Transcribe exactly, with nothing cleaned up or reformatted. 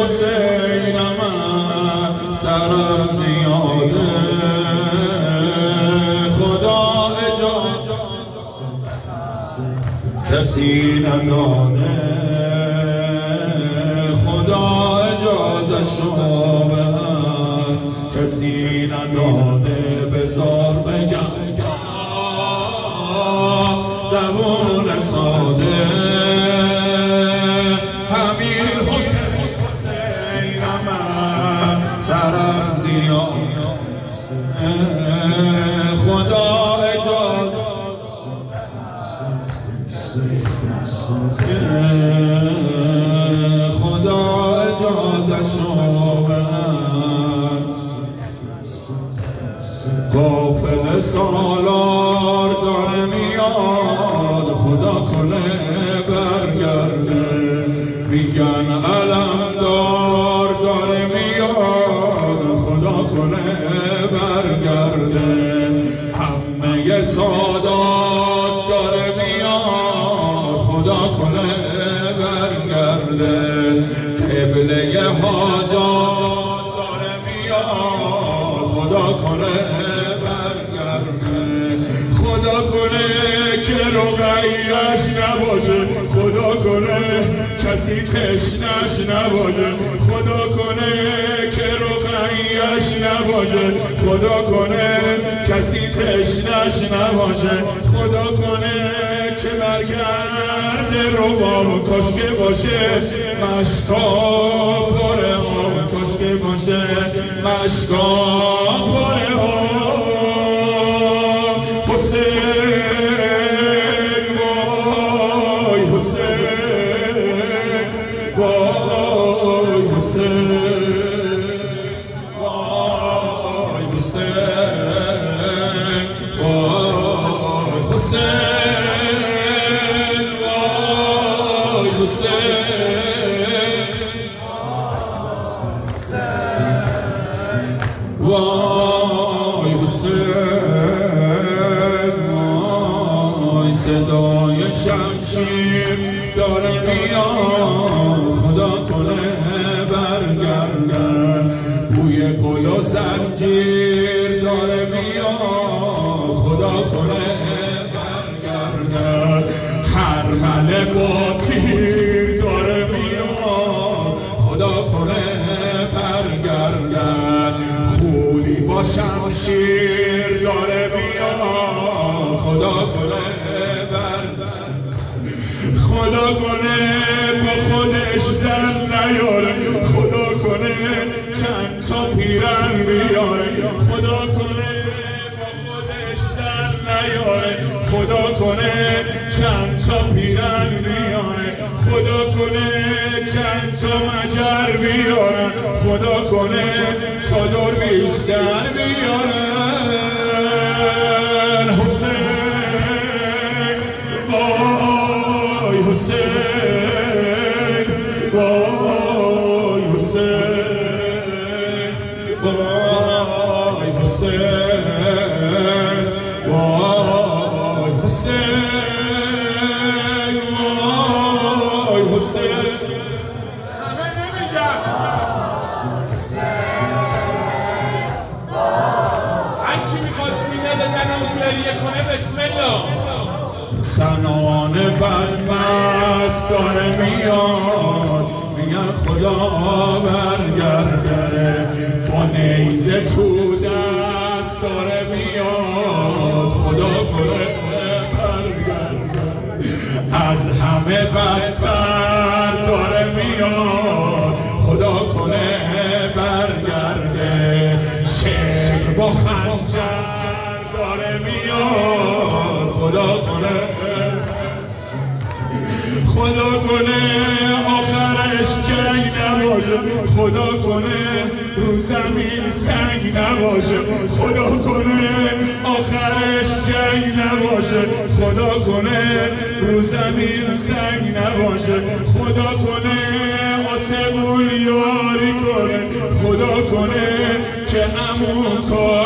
حسین من سرم زیاده خدا اجازه کسی نداده خدا اجازه شما به من کسی نداده بذار بگم زبون ساده همین حسین حسین من سرم زیاده خدا اجازه خدا اجازه شما به من قافل سالار داره میاد خدا کنه برگرده میگن علمدار داره میاد خدا کنه برگرده همه سادات داره میاد خدا کنه برگرده قبله حاجات داره میاد خدا کنه خدا کنه که رقیه‌اش نباشه خدا کنه کسی تشنش نباشه خدا کنه که رقیه‌اش نباشه خدا کنه کسی تشنش نباشه خدا کنه که برگرده رباب کاشکه باشه مشکا پر آب کاشکه باشه مشکا پر آب وای حسین وای صدای شمشیر داره میاد خدا کنه برگرده بوی گل و زنجیر داره میاد خدا کنه برگرده خرمن با تیر داره میاد خدا کنه برگردن خولی با شمشیر داره میاد خدا کنه برگردن خدا کنه با خودش زن نیاره خدا کنه چند تا پیرن بیاره خدا کنه با خودش زن نیاره خدا کنه چند تا پیرن بیاره خدا کنه چند تا مجر بیارن خدا کنه چادر بیشتر بیارن حسین وای حسین وای حسین وای حسین وای حسین وای حسین همه نمیگم هر کی میخواد سینه بزنه و گریه کنه بسم الله سنان بدمست داره میاد میگن خدا برگرده با نیزه تو دست داره میاد خدا کنه برگرده از همه بدتر داره میاد خدا کنه برگرده شیر با خنجر داره میاد خدا کنه خدا کنه آخرش جنگ نباشه خدا کنه رو زمین سنگ نباشه خدا کنه آخرش جنگ نباشه خدا کنه رو زمین سنگ نباشه خدا کنه آسمون یاری کنه خدا کنه که همون کار